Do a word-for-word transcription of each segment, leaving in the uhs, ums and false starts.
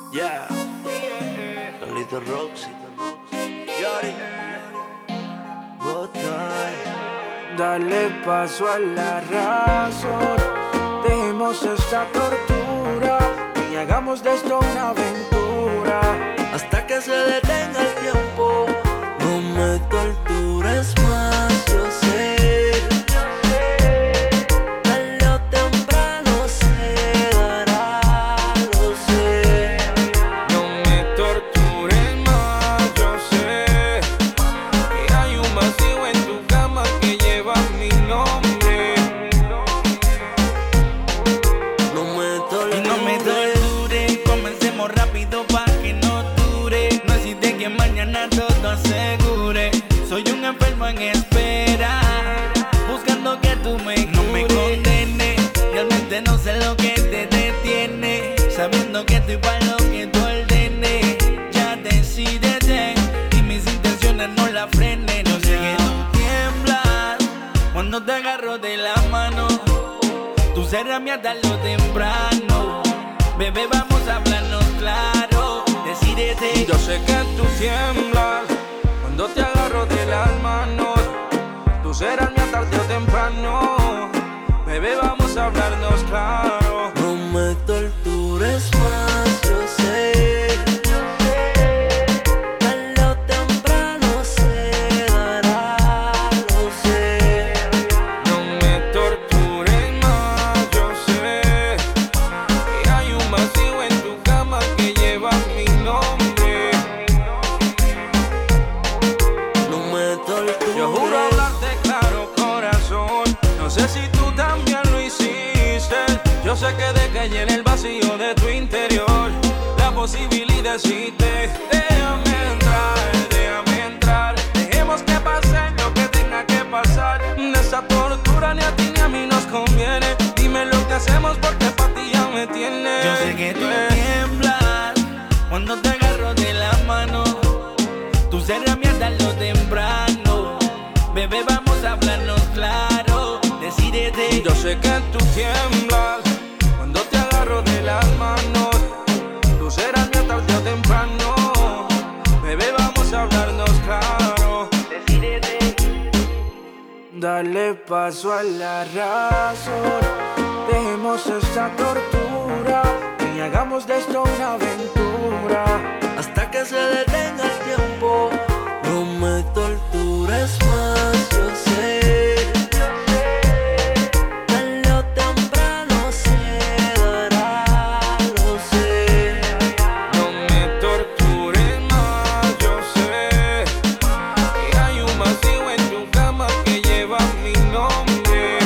Yeah, Carlito Roxy, Yari, Botay. Dale paso a la razón, dejemos esta tortura y hagamos de esto una aventura. Hasta que se detenga el tiempo, no me tortures más, yo sé. Tarde o temprano se dará, lo sé. No me tortures más, yo sé que hay un vacío en tu cama que lleva mi nombre. No me tortures. Y no me torture, comencemos rápido pa' que no dure. No existe que mañana todo asegure. Soy un enfermo en espera, buscando que tú me cures. No me condenes, realmente no sé lo que te detiene. Sabiendo que estoy para lo que tú ordenes. Ya decídete y mis intenciones no la frenen. Yo sé que tú tiemblas cuando te agarro de la mano. Tú serás mía tarde o temprano. Bebé, vamos a hablarnos claro. Decídete. Yo sé que tú tiemblas cuando te agarro de las manos. Tú serás mía tarde o temprano. Bebé, vamos a hablarnos claro. No me tortures más, yo sé. Tarde o temprano se dará, lo sé. No me tortures más, yo sé que hay un vacío en tu cama que lleva mi nombre. No me tortures. Yo juro hablarte claro, corazón. No sé si tú también lo hiciste. Yo sé que dejé en el vacío de tu interior la posibilidad existe. Déjame entrar, déjame entrar. Dejemos que pase lo que tenga que pasar. De esa tortura ni a ti ni a mí nos conviene. Dime lo que hacemos porque pa' ti ya me tienes. Yo sé que tú tiemblas cuando te agarro de la mano. Tú serás mía tarde o temprano. Bebé, vamos a hablarnos claro. Decídete. Yo sé que tú tiemblas cuando te agarro de las manos. Tú serás mía tarde o temprano. Bebé, vamos a hablarnos claro. Decídete. Dale paso a la razón, dejemos esta tortura y hagamos de esto una aventura. Hasta que se detenga el tiempo, no me tortures más, yo sé. Tarde o temprano se dará, lo sé. No me tortures más, yo sé que hay un vacío en tu cama que lleva mi nombre.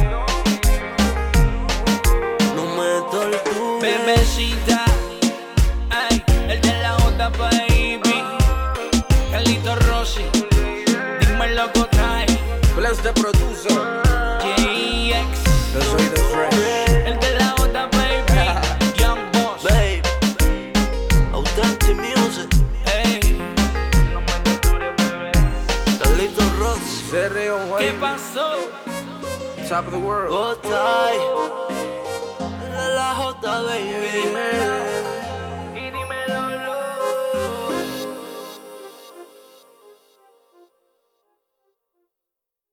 No me tortures. Bebecita, ay, el de la J, baby. Carlito Rossi, dime lo que trae. Bless the producer. J X, Yo soy The Fresh. el de la J, baby. Young Boss, Babe, Authentic Music, ey. Carlito Roxy, C R O ¿Qué pasó? Top of the world. Botay, de la J, baby.